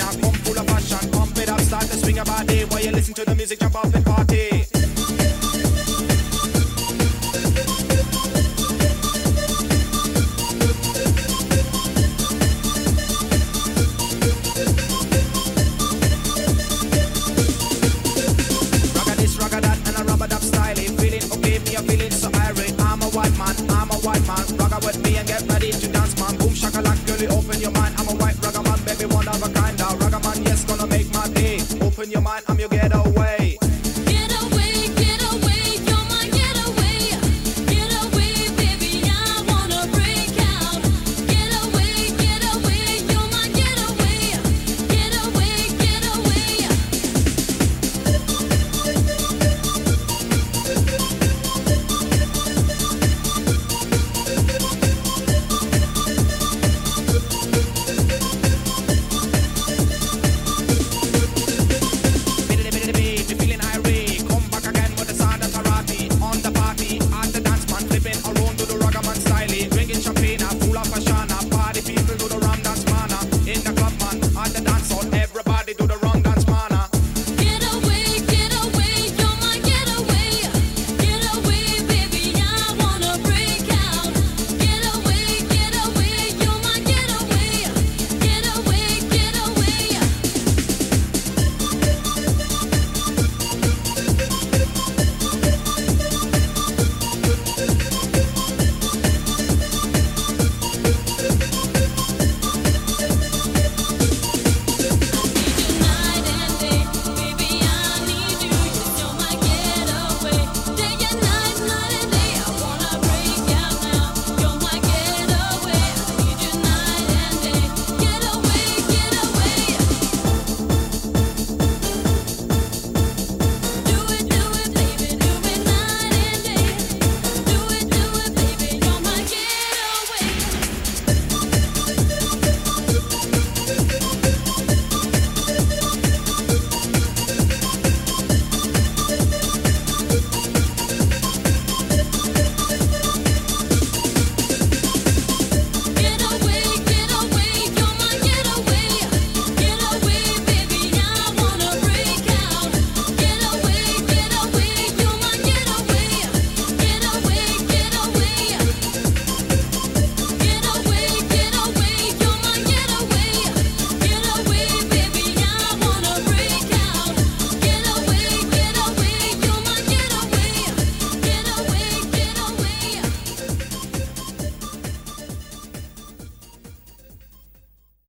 now, come full of passion. Pump it up, start to swing your body. While you listen to the music, jump off and party. Rock with me and get ready to dance, man. Boom shakalaka, girlie, open your mind. I'm a white ragga man, baby, one of a kind. Ragga man, yes, gonna make my day. Open your mind.